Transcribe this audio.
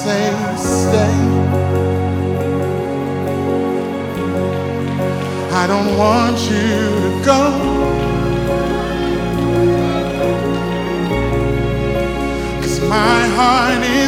say stay. I don't want you to go, 'cause my heart is